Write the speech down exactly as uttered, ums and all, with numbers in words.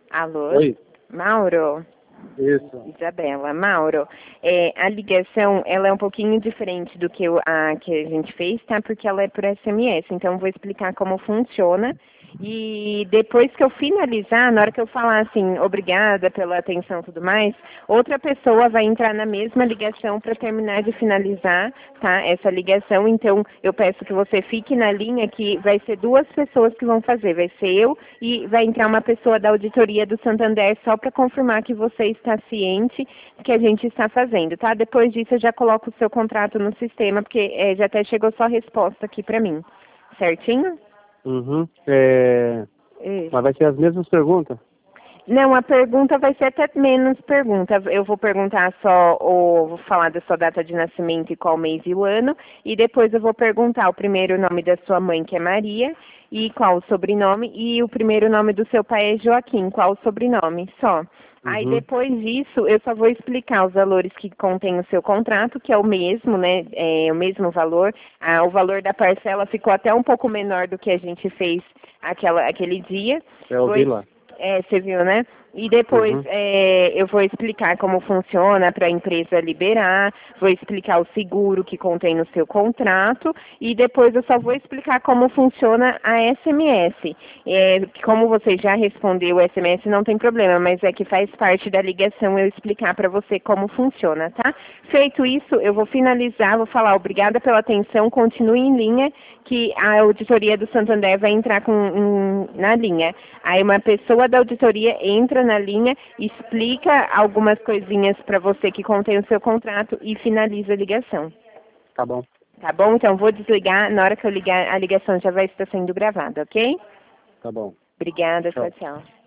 Alô? Oi. Mauro? Isso. Isabela. Mauro, é, a ligação, ela é um pouquinho diferente do que o- a que a gente fez, tá? Porque ela é por S M S, então eu vou explicar como funciona. E depois que eu finalizar, na hora que eu falar assim, obrigada pela atenção e tudo mais, outra pessoa vai entrar na mesma ligação para terminar de finalizar, tá? Essa ligação. Então, eu peço que você fique na linha, que vai ser duas pessoas que vão fazer. Vai ser eu e vai entrar uma pessoa da auditoria do Santander só para confirmar que você está ciente que a gente está fazendo, tá? Depois disso, eu já coloco o seu contrato no sistema, porque é, já até chegou sua resposta aqui para mim. Certinho? Uhum. É... Isso. Mas vai ser as mesmas perguntas? Não, a pergunta vai ser até menos pergunta. Eu vou perguntar só, ou vou falar da sua data de nascimento e qual mês e o ano, e depois eu vou perguntar o primeiro nome da sua mãe, que é Maria, e qual o sobrenome, e o primeiro nome do seu pai é Joaquim, qual o sobrenome, só. Aí Uhum. depois disso, eu só vou explicar os valores que contém o seu contrato, que é o mesmo, né? É o mesmo valor. Ah, o valor da parcela ficou até um pouco menor do que a gente fez aquela, aquele dia. Eu ouvi lá. É, você viu, né? E depois Uhum. é, eu vou explicar como funciona para a empresa liberar, vou explicar o seguro que contém no seu contrato e depois eu só vou explicar como funciona a S M S. É, como você já respondeu o S M S, não tem problema, mas é que faz parte da ligação eu explicar para você como funciona, tá? Feito isso, eu vou finalizar, vou falar obrigada pela atenção, continue em linha, que a auditoria do Santander vai entrar com, um, na linha. Aí uma pessoa da auditoria entra na linha, explica algumas coisinhas para você que contém o seu contrato e finaliza a ligação. Tá bom. Tá bom? Então vou desligar, na hora que eu ligar a ligação já vai estar sendo gravada, ok? Tá bom. Obrigada, Tchau. tchau, tchau.